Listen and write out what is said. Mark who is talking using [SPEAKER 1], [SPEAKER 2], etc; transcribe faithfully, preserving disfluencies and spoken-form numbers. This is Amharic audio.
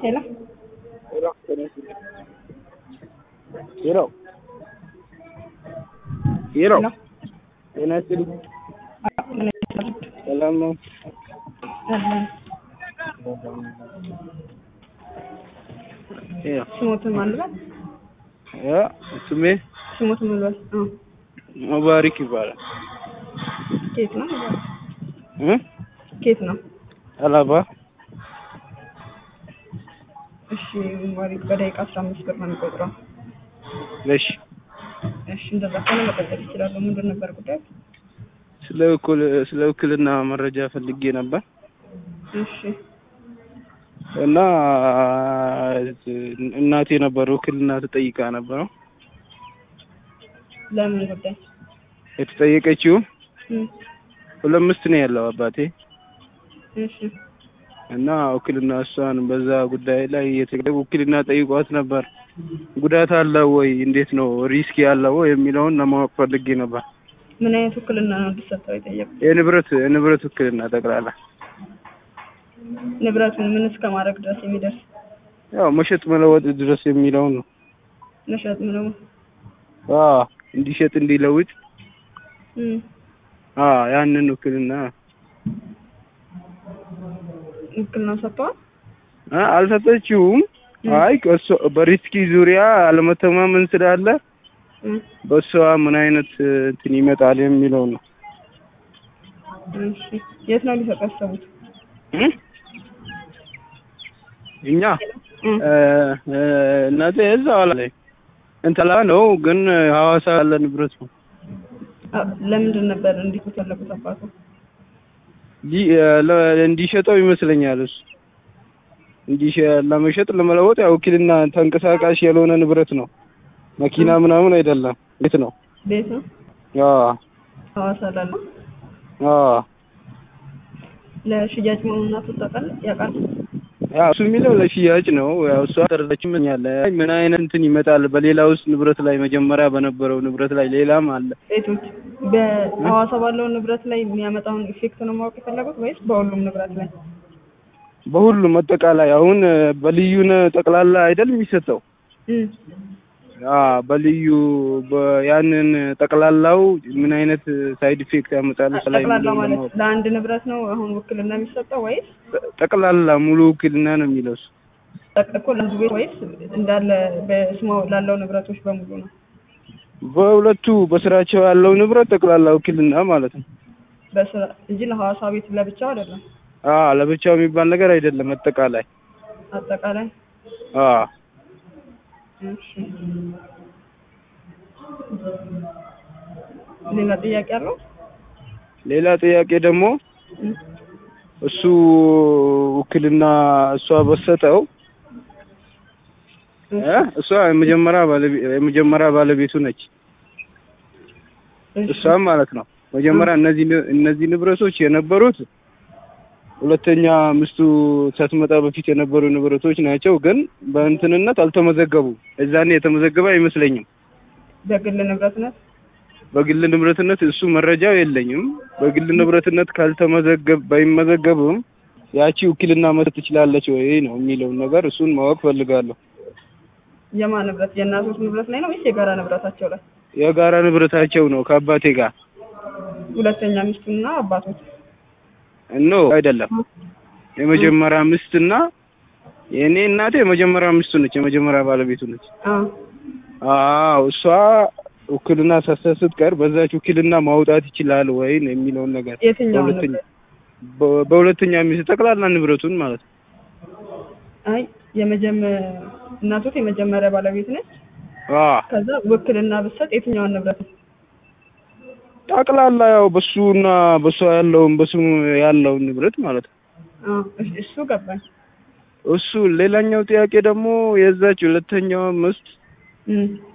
[SPEAKER 1] Hello?
[SPEAKER 2] Hello. Hello. Hello.
[SPEAKER 1] Hello?
[SPEAKER 2] ጤና ይስጥልኝ።
[SPEAKER 1] Ah, ምን ይላል?
[SPEAKER 2] ሰላም ነው?
[SPEAKER 1] ሰላም።
[SPEAKER 2] ያ
[SPEAKER 1] ስሞትን ማን ልበል?
[SPEAKER 2] ያ ስሜ
[SPEAKER 1] ስሞትን ምን ልበል? አዎ።
[SPEAKER 2] ሙባሪክ ይባላል።
[SPEAKER 1] ኬት ነው?
[SPEAKER 2] እ
[SPEAKER 1] ኬት ነው?
[SPEAKER 2] አላባ
[SPEAKER 1] እሺ፣ ሙባሪክ በደቂቃ አስራ አምስት ብር ነው የሚቆጥረው።
[SPEAKER 2] እሺ።
[SPEAKER 1] እሺ፣ እንደዛ ከሆነ መቀጠል ይችላሉ። ምንድን ነበር ጉዳይ?
[SPEAKER 2] ስለ ውክል ስለ ውክልና መረጃ ፈልጌ ነበር
[SPEAKER 1] እሺ።
[SPEAKER 2] እና እናቴ ነበር ውክልና ተጠይቃ ነበር።
[SPEAKER 1] ለምን ጉዳይ?
[SPEAKER 2] የተጠየቀችው
[SPEAKER 1] እም
[SPEAKER 2] ሁለት ሚስት ነው ያለው አባቴ
[SPEAKER 1] እሺ።
[SPEAKER 2] እና ውክልና እሷን በዛ ጉዳይ ላይ የተገደው ውክልና ጠይቋት ነበር። ጉዳት አለው ወይ እንዴት ነው ሪስክ ያለው ወይ የሚለውን ለማወቅ ፈልጌ ነበር።
[SPEAKER 1] ምን አይነት ውክልና ነው እንዲሰጠው የጠየቁት?
[SPEAKER 2] የንብረት የንብረት ውክልና ጠቅላላ
[SPEAKER 1] ንብረቱን ምን እስከ ማድረግ ድረስ የሚደርስ?
[SPEAKER 2] ያው መሸጥ መለወጥ ድረስ የሚለውን ነው።
[SPEAKER 1] መሸጥ ምንም?
[SPEAKER 2] አዎ እንዲሸጥ እንዲለውጥ
[SPEAKER 1] እም
[SPEAKER 2] አዎ ያንን ውክልና
[SPEAKER 1] ውክልና ሰጥቷል?
[SPEAKER 2] አ አልሰጠችውም። አይ እሱ በሪስኪ ዙሪያ አለመተማመን ስላለ በሷ ምን አይነት እንትን ይመጣል የሚለው ነው።
[SPEAKER 1] እሺ፣ የት ነው ሊሰጣሰቡት?
[SPEAKER 2] እ እኛ እ እናቴ እዛው ላይ እንተላ ነው ግን ሐዋሳ ያለ ንብረት ነው።
[SPEAKER 1] ለምንድን ነበር እንዲሁ ፈለጉት አባቱ?
[SPEAKER 2] እንዲሸጠው ይመስለኛል እሱ እንዲሸ ለመሸጥ ለመለወጥ ያው ውክልና ተንቀሳቃሽ ያልሆነ ንብረት ነው። መኪና ምናምን አይደለም። ቤት ነው።
[SPEAKER 1] ቤት ነው?
[SPEAKER 2] አዎ
[SPEAKER 1] ሐዋሳ ላለ?
[SPEAKER 2] አዎ
[SPEAKER 1] ለሽያጭ መሆኑን አትጠቀል ያውቃል?
[SPEAKER 2] ያው እሱ የሚለው ለሽያጭ ነው። ያው እሷ ተረዳችም ያለ ምን አይነት እንትን ይመጣል በሌላ ውስጥ ንብረት ላይ መጀመሪያ በነበረው ንብረት ላይ ሌላም አለ።
[SPEAKER 1] ቤቶች በሐዋሳ ባለው ንብረት ላይ የሚያመጣውን ኢፌክት ነው ማወቅ የፈለጉት ወይስ በሁሉም ንብረት ላይ?
[SPEAKER 2] በሁሉም አጠቃላይ አሁን በልዩነ ጠቅላላ አይደል የሚሰጠው?
[SPEAKER 1] እም
[SPEAKER 2] አ በልዩ ያንን ጠቅላላው ምን አይነት ሳይድ ኢፌክት ያመጣል ሰላይ
[SPEAKER 1] ጠቅላላ ማለት ለአንድ ንብረት ነው አሁን ውክልና የሚሰጠው ወይስ
[SPEAKER 2] ጠቅላላ ሙሉ ውክልና ነው የሚለው?
[SPEAKER 1] እኮ ለአንዱ ቤት ወይስ እንዳለ በስሙ ላለው ንብረቶች በሙሉ ነው?
[SPEAKER 2] በሁለቱ በስራቸው ያለው ንብረት ጠቅላላ ውክልና ማለት ነው።
[SPEAKER 1] በስራ እንጂ ለሐዋሳ ቤት ለብቻው አይደለም?
[SPEAKER 2] አ ለብቻው የሚባል ነገር አይደለም አጠቃላይ
[SPEAKER 1] አጠቃላይ
[SPEAKER 2] አ
[SPEAKER 1] እሺ። ሌላ ጥያቄ አለው?
[SPEAKER 2] ሌላ ጥያቄ ደግሞ እሱ ውክልና እሷ በሰጠው እ እሷ የመጀመሪያ ባለቤት የመጀመሪያ ባለቤቱ ነች። እሷም ማለት ነው መጀመሪያ እነዚህ እነዚህ ንብረቶች የነበሩት ሁለተኛ ሚስቱ ሳትመጣ በፊት የነበሩ ንብረቶች ናቸው። ግን በእንትንነት አልተመዘገቡም። እዛኔ የተመዘገበ አይመስለኝም።
[SPEAKER 1] በግል ንብረትነት
[SPEAKER 2] በግል ንብረትነት እሱ መረጃው የለኝም። በግል ንብረትነት ካልተመዘገብ ባይመዘገብም ያቺ ውክልና መስጠት ትችላለች ወይ ነው የሚለው ነገር እሱን ማወቅ ፈልጋለሁ።
[SPEAKER 1] የማን ንብረት? የእናቶች ንብረት ላይ ነው ወይስ የጋራ ንብረታቸው ላይ?
[SPEAKER 2] የጋራ ንብረታቸው ነው ከአባቴ ጋር።
[SPEAKER 1] ሁለተኛ ሚስቱና አባቶች
[SPEAKER 2] ኖ አይደለም። የመጀመሪያ ሚስትና የኔ እናቴ የመጀመሪያ ሚስቱ ነች፣ የመጀመሪያ ባለቤቱ ነች።
[SPEAKER 1] አዎ
[SPEAKER 2] አዎ እሷ ውክልና ስትቀር በዛች ውክልና ማውጣት ይችላል ወይ ነው የሚለው ነገር።
[SPEAKER 1] የትኛው ነው?
[SPEAKER 2] በሁለተኛ ሚስት ጠቅላላ ንብረቱን ማለት ነው።
[SPEAKER 1] አይ የመጀመሪያ እናቶት የመጀመሪያ ባለቤት ነች።
[SPEAKER 2] አዎ
[SPEAKER 1] ከዛ ውክልና ብትሰጥ የትኛውን ንብረት?
[SPEAKER 2] ጠቅላላ ያው በሱና በሷ ያለውን በስሙ ያለውን ንብረት ማለት ነው።
[SPEAKER 1] አዎ እሱ ገባኝ።
[SPEAKER 2] እሱ ሌላኛው ጥያቄ ደግሞ የዛች ሁለተኛው ሚስት
[SPEAKER 1] እም